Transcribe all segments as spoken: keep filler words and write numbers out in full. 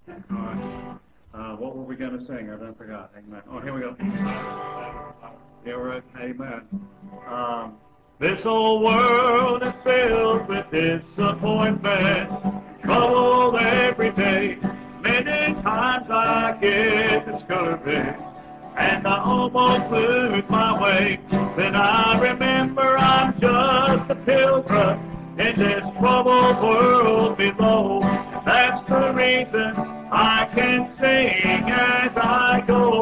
All right. Uh, what were we going to sing? I done forgot. Amen. Oh, here we go. Here we're at. Amen. Um, this old world is filled with disappointment, trouble every day. Many times I get discouraged, and I almost lose my way. Then I remember I'm just a pilgrim in this troubled world below. That's the reason I can sing as I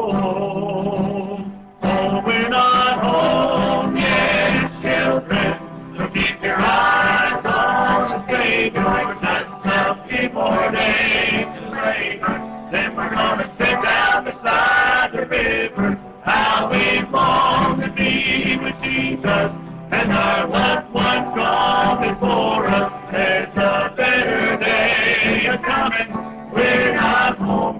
go. Oh, we're not home yet, children, so keep your eyes on the Savior. Just a few more days to labor, then we're gonna sit down beside the river. How we long to be with Jesus, and our loved ones gone before us. There's a better day a-coming, we're not home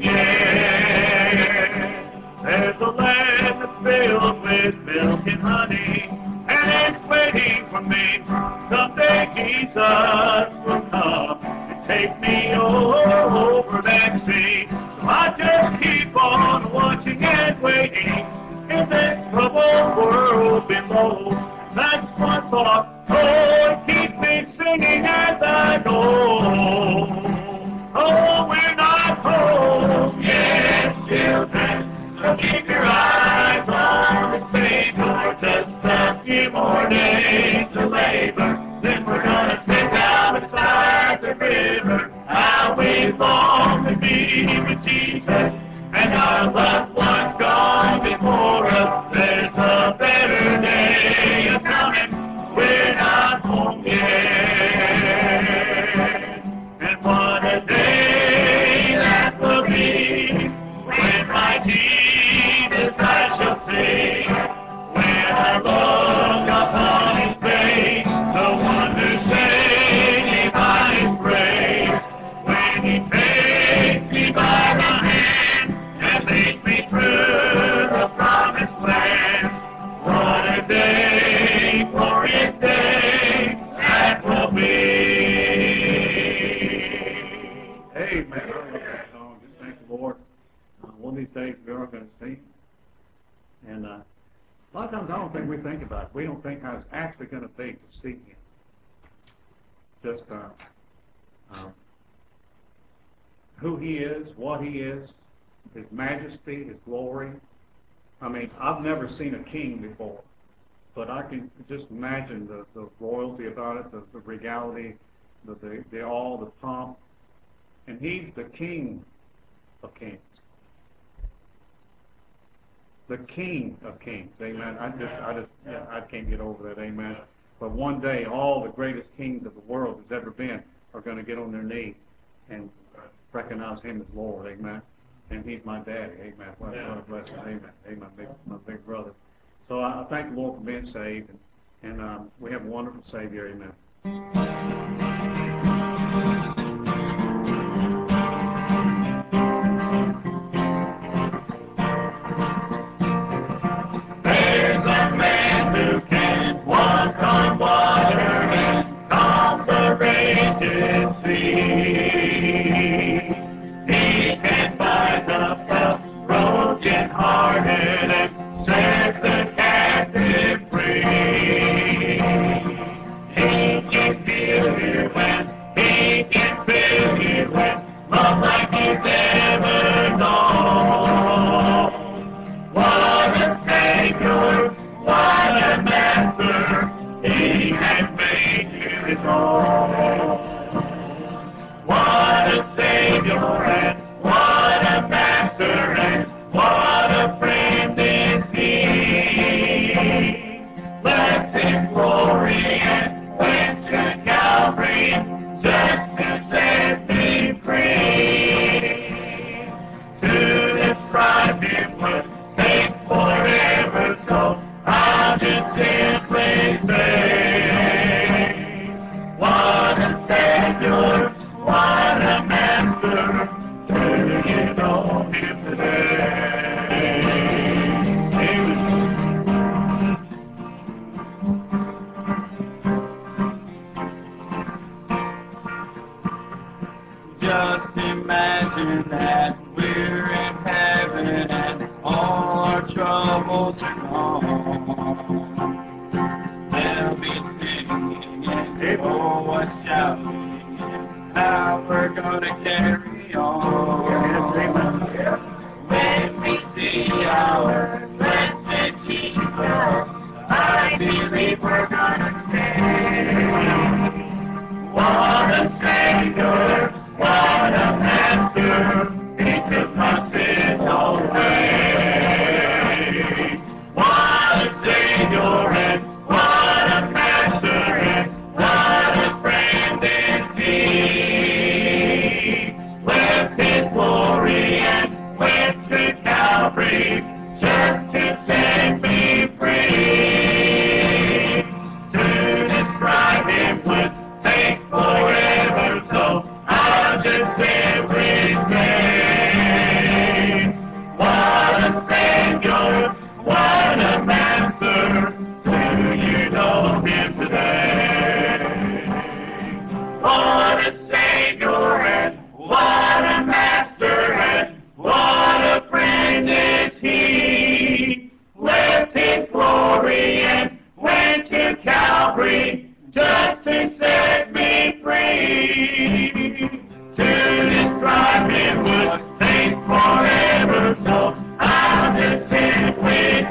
yet. There's a land that's filled with milk and honey, and it's waiting for me. Someday Jesus will come and take me over that sea. So I just keep on watching and waiting in this troubled world below. That's one thought, oh, it keeps me singing as I go. Oh, we're not home yet, children, so keep your eyes on the Savior. Just a few more days to labor, then we're gonna sit down beside the river. How we long to be with Jesus, and our loved ones gone before us. There's a better day a-coming, we're not home yet. And what a day that will be, when my Jesus I shall see. When I look upon his face, the wonder saved by his grace. When he takes me by the hand and leads me through the promised land. What a day, glorious day that will be. Amen. I love that song. Just thank the Lord. Uh, one of these days we are going to sing. And uh, a lot of times I don't think we think about it. We don't think how it's actually going to be to see him. Just uh, uh, who he is, what he is, his majesty, his glory. I mean, I've never seen a king before, but I can just imagine the, the royalty about it, the, the regality, the, the, the all, the pomp. And he's the King of kings. The King of kings. Amen. I just, I just, yeah, I can't get over that. Amen. But one day, all the greatest kings of the world that's ever been are going to get on their knee and recognize him as Lord. Amen. And he's my daddy. Amen. What, what a blessing. Amen. Amen. Big, my big brother. So I, I thank the Lord for being saved, and, and um, we have a wonderful Savior. Amen. There's a man who can walk on water and calm the raging sea. He can bind up the broken-hearted and set the captive free. He can heal you and he can fill you with love like you've never known. What a Savior, what a Master, he has made you his own. What a Savior and what a Master and what a friend is he. Let his glory and went to Calvary just to set me free. To describe him would take forever, so I'll just simply say, what a Savior, what a Master, do you know him today? He was just imagine imagine that we're in heaven and all our troubles are gone. They'll be singing and oh, what shouting, how we're gonna carry on. When we see our blessed Jesus, I believe we're gonna say, what a Savior, what a Master, He took my sin away. What a Savior and what a Master and what a friend is He. Left His glory and went to Calvary just to set me free. To describe Him would take forever, so I'll just simply say, what a Savior, what a Master, do you know Him today? What a Savior and what a Master and what a friend is He. Left His glory and went to Calvary just to set me free. To describe Him would take forever, so I'll just simply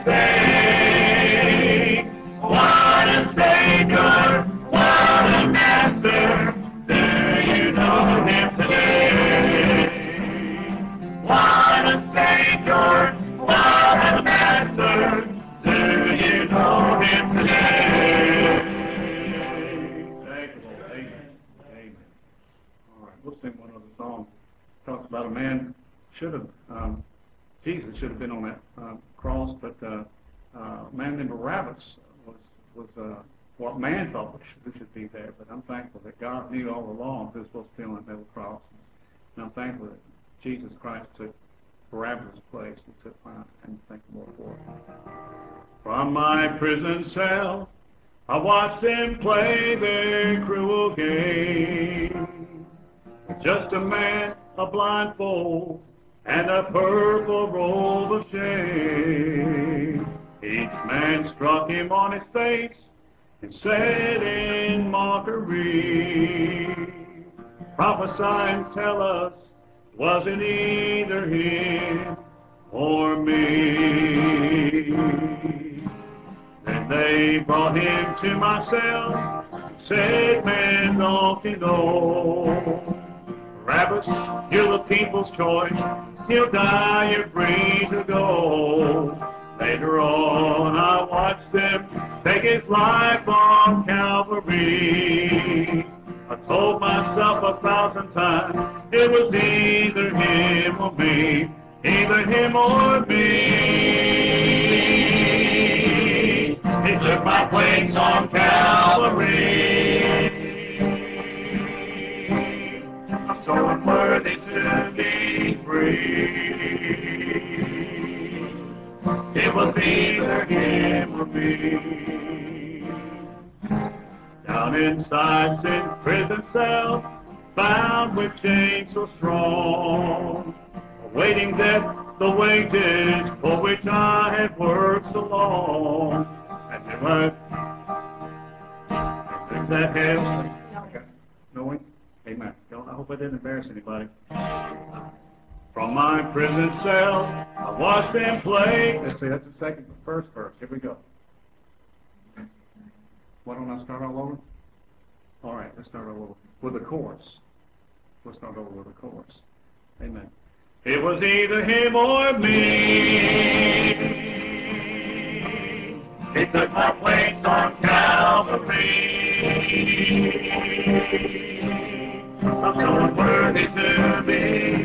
say, what a Savior, what a Master, do you know Him today? What a Savior, what a Master, do you know Him today? Thank you, Lord. Amen. Amen. All right, we'll sing one other song. Talks about a man should have, um, Jesus should have been on that uh, cross, but uh, uh, a man named Barabbas was was uh, what man thought should, should be there. But I'm thankful that God knew all along who was supposed to be on that middle cross, and I'm thankful that Jesus Christ took Barabbas' place. He took mine, and thank the Lord for it. From my prison cell, I watched them play their cruel game. Just a man, a blindfold, and a purple robe of shame. Each man struck him on his face and said in mockery, prophesy and tell us, was it either him or me? Then they brought him to my cell, said, man, don't you know? Barabbas, you're the people's choice. He'll die, you're free to go. Later on, I watched them take his life on Calvary. I told myself a thousand times it was either him or me, either him or me. He took my place on Calvary. So unworthy to be free. It was either him or me. Down inside sin prison cell, bound with chains so strong, awaiting death, the wages for which I had worked so long. And then what? Is that hell? Knowing? Amen. Don't, I hope I didn't embarrass anybody. From my prison cell, I watched them play. Let's see, that's the second, first verse. Here we go. Why don't I start all over? All right, let's start all over with the chorus. Let's start over with the chorus. Amen. It was either him or me. He took my place on Calvary. I'm so unworthy to be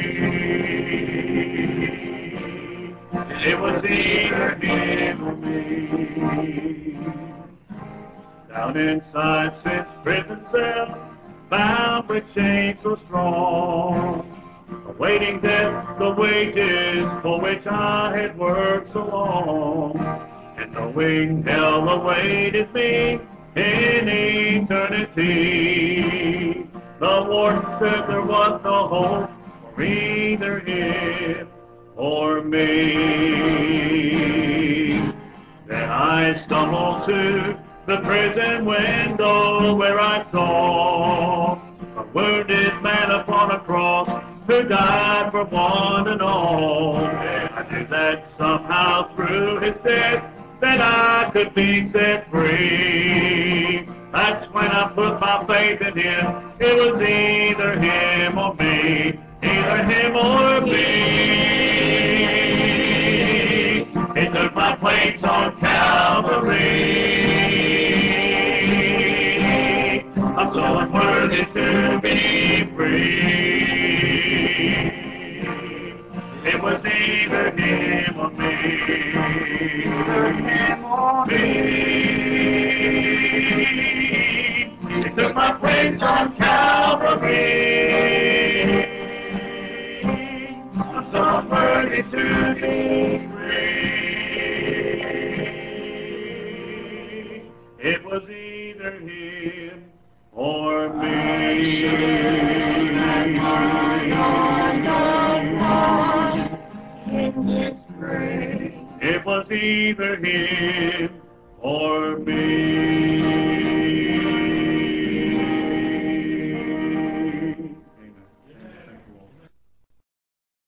free. It was either him or me. Down inside sin's prison cell, bound with chains so strong, awaiting death, the wages for which I had worked so long, and knowing hell awaited me in eternity. The warden said there was no hope, for either him or me. Then I stumbled to the prison window where I saw a wounded man upon a cross who died for one and all. I knew that somehow through his death that I could be set free. That's when I put my faith in him. It was either him or me, either him or me. He took my place on Calvary. I'm so unworthy to be free. It was either him or me, either him or me. He took my place on Calvary. I'm so unworthy to be free. It was either him or me. It was either him